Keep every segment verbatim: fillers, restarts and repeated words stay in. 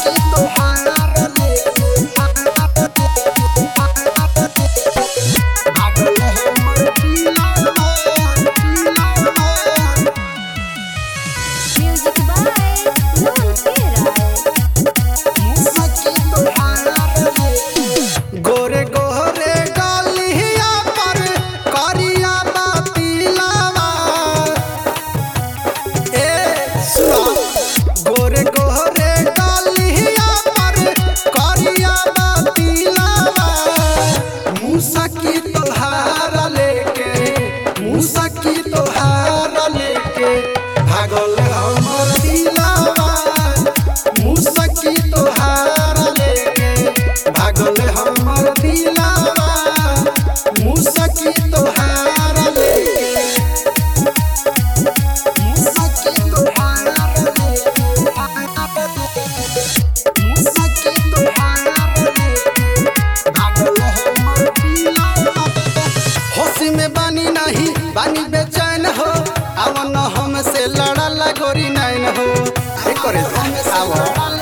गोरे गोरे गलिया पर करिया बातिलावा ए सुना गोरे गोरे गलिया पर करिया बातिलावा मूसा की तोहार लेके मूसा की तोहार लेके भागल हमर दिलावा मूसा की तोहार लेके भागल हमर दिलावा मूसा की तोहार लेके मूसा की तोहार लेके मूसा की तोहार लेके भागल हमर दिलावा होशी में बानी नहीं बानी बेचैन हो आवन हमसे लड़ल गोरी नैन हो अरे करे आवा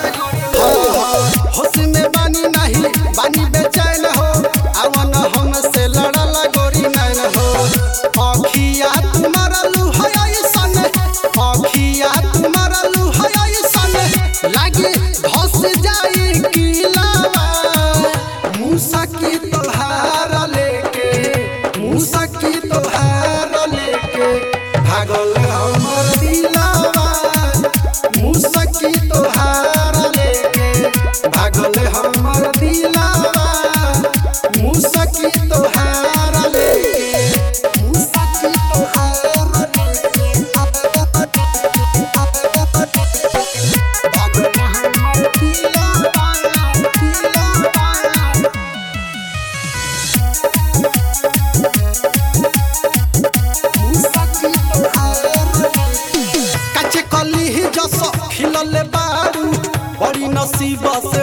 होशी में बानी नहीं बानी बेचैन हो आवन हमसे लड़ल गोरी नैन हो अखिया तुम्हारा लुहा ऐसन अखिया तुम्हारा लुहा ऐसन लागे धस जाई किलावा मूसा की तोहार लेके मूसा की तोहार लेके भागल हमर दिलावा मूसा की तोहार लेके भागल हमर दिलावा मूसा की तोहार लेके मूसा की तोहार लेके भागल हमर दिलावा दिलावा कच्चे कली जस खिलले बारू बड़ी नसीब